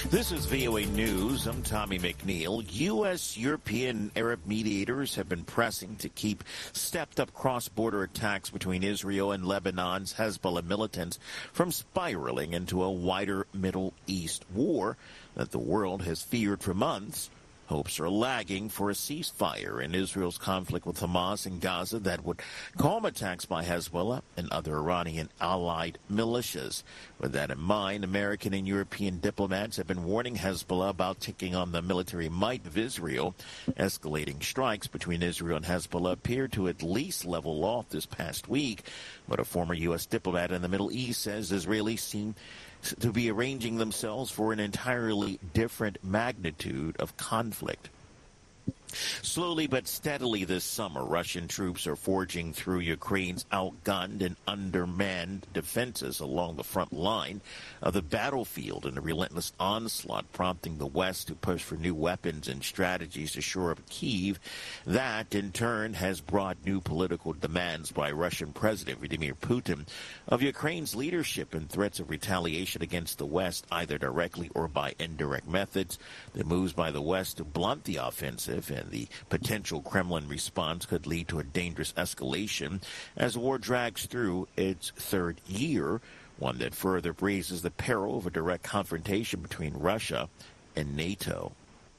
This is VOA News. I'm Tommy McNeil. U.S., European, and Arab mediators have been pressing to keep stepped-up cross-border attacks between Israel and Lebanon's Hezbollah militants from spiraling into a wider Middle East war that the world has feared for months. Hopes are lagging for a ceasefire in Israel's conflict with Hamas in Gaza that would calm attacks by Hezbollah and other Iranian allied militias. With that in mind, American and European diplomats have been warning Hezbollah about taking on the military might of Israel. Escalating strikes between Israel and Hezbollah appear to at least level off this past week, but a former U.S. diplomat in the Middle East says Israelis seem to be arranging themselves for an entirely different magnitude of conflict. Slowly but steadily this summer, Russian troops are forging through Ukraine's outgunned and undermanned defenses along the front line of the battlefield in a relentless onslaught, prompting the West to push for new weapons and strategies to shore up Kyiv. That, in turn, has brought new political demands by Russian President Vladimir Putin of Ukraine's leadership and threats of retaliation against the West, either directly or by indirect methods. The moves by the West to blunt the offensive and the potential Kremlin response could lead to a dangerous escalation as the war drags through its third year, one that further raises the peril of a direct confrontation between Russia and NATO.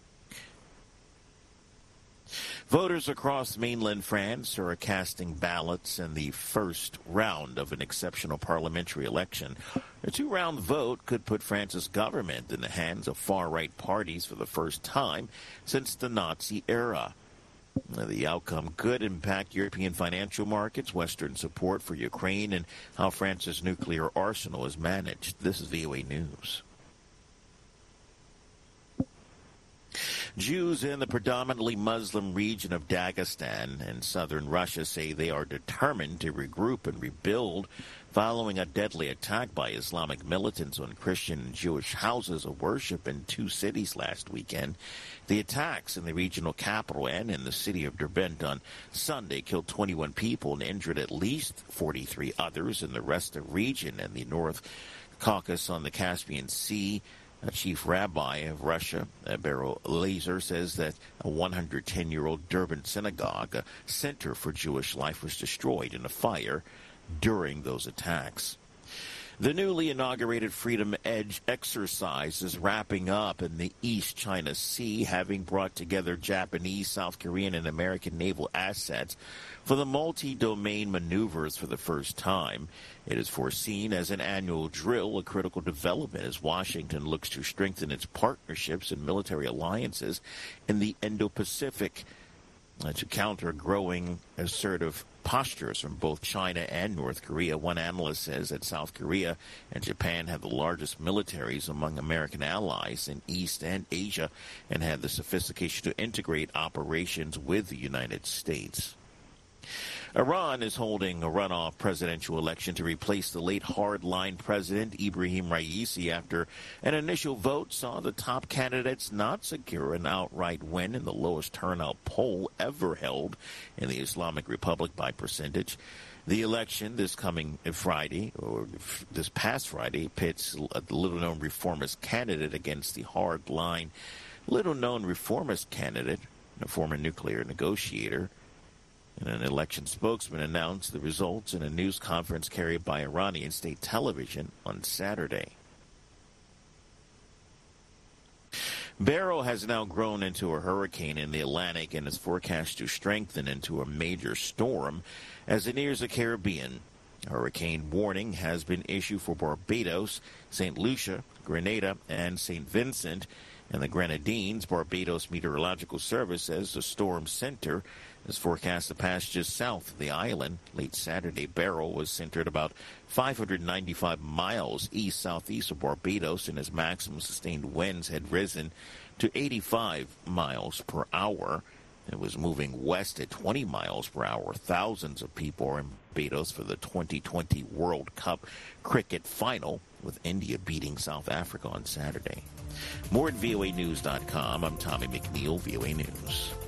Voters across mainland France are casting ballots in the first round of an exceptional parliamentary election. A two-round vote could put France's government in the hands of far-right parties for the first time since the Nazi era. The outcome could impact European financial markets, Western support for Ukraine, and how France's nuclear arsenal is managed. This is VOA News. Jews in the predominantly Muslim region of Dagestan and southern Russia say they are determined to regroup and rebuild following a deadly attack by Islamic militants on Christian and Jewish houses of worship in two cities last weekend. The attacks in the regional capital and in the city of Derbent on Sunday killed 21 people and injured at least 43 others in the rest of the region and the North Caucasus on the Caspian Sea. A chief rabbi of Russia, Beryl Lazer, says that a 110-year-old Derbent synagogue, a center for Jewish life, was destroyed in a fire during those attacks. The newly inaugurated Freedom Edge exercise is wrapping up in the East China Sea, having brought together Japanese, South Korean, and American naval assets for the multi-domain maneuvers for the first time. It is foreseen as an annual drill, a critical development as Washington looks to strengthen its partnerships and military alliances in the Indo-Pacific to counter growing assertive postures from both China and North Korea. One analyst says that South Korea and Japan have the largest militaries among American allies in East and Asia and have the sophistication to integrate operations with the United States. Iran is holding a runoff presidential election to replace the late hardline president Ibrahim Raisi after an initial vote saw the top candidates not secure an outright win in the lowest turnout poll ever held in the Islamic Republic by percentage. The election this coming Friday, or this past Friday, pits a little-known reformist candidate against the hardline, little-known reformist candidate, a former nuclear negotiator. And an election spokesman announced the results in a news conference carried by Iranian state television on Saturday. Beryl has now grown into a hurricane in the Atlantic and is forecast to strengthen into a major storm as it nears the Caribbean. A hurricane warning has been issued for Barbados, St. Lucia, Grenada, and St. Vincent and the Grenadines. Barbados Meteorological Service says the storm center is forecast to pass just south of the island. Late Saturday, Beryl was centered about 595 miles east-southeast of Barbados, and its maximum sustained winds had risen to 85 miles per hour. It was moving west at 20 miles per hour. Thousands of people are in Barbados for the 2020 World Cup cricket final, with India beating South Africa on Saturday. More at voanews.com. I'm Tommy McNeil, VOA News.